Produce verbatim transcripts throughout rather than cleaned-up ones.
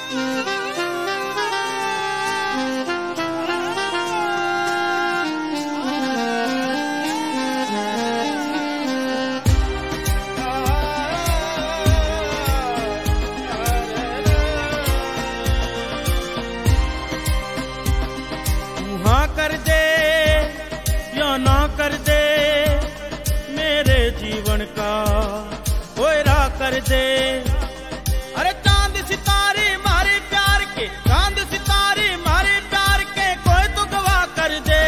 कर दे या ना कर दे मेरे जीवन का कोयरा कर दे। अरे चांद सितारे मारे प्यार के, चांद सितारे मारे प्यार के कोई तो गवाह कर दे।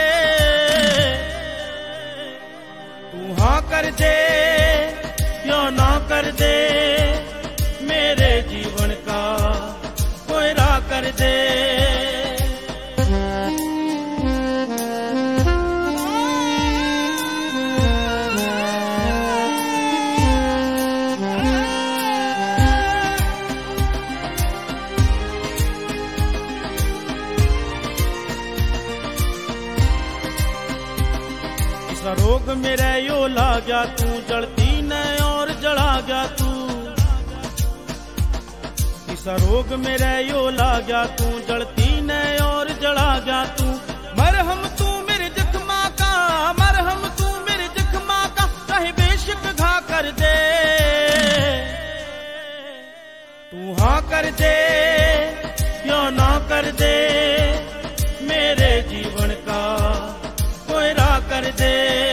तू हाँ कर दे या ना कर दे मेरे जीवन का कोयरा कर दे। रोग मेरा यो ला गया तू, जलती न और जला गया तू। इसा रोग मेरा यो ला गया तू, जलती न और जला गया तू। मरहम तू मेरे जख्मा का, मरहम तू मेरे जख्मा का, चाहे बेशक घा कर दे। तू हाँ कर दे या ना कर दे मेरे जीवन का कोयरा कर दे।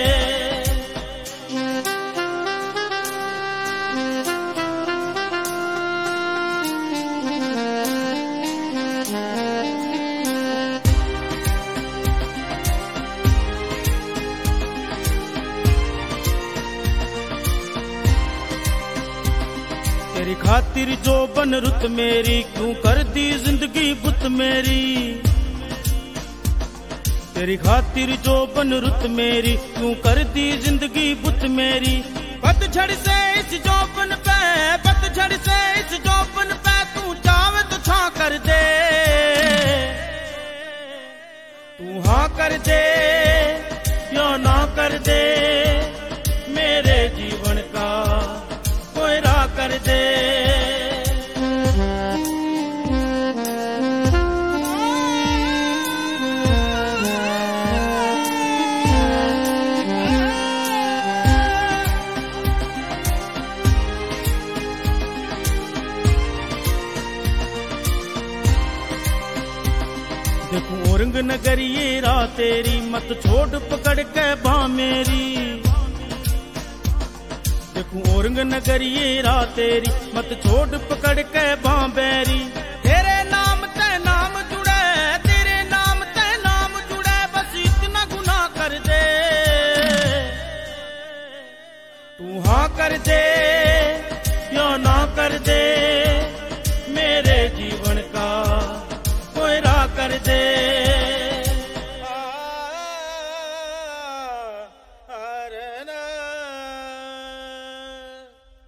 तेरी खातिर जो बन रुत मेरी, क्यों कर दी जिंदगी बुत मेरी। तेरी खातिर जो बन रुत मेरी, क्यों कर दी जिंदगी बुत मेरी। पतझड़ से इस जोबन पे, पतझड़ से इस जोबन पे तू चावे तो छा कर दे। तू हाँ कर दे या ना कर दे मेरे जीवन का कोयरा कर दे। देखूं औरंग नगर ये राह तेरी, मत छोड़ पकड़ के बाँ मेरी। देखूं औरंग नगर ये राह तेरी, मत छोड़ पकड़ के बाँ बैरी। तेरे नाम ते नाम जुड़े, तेरे नाम ते नाम जुड़े, बस इतना गुनाह कर दे। तू हाँ कर दे या ना कर दे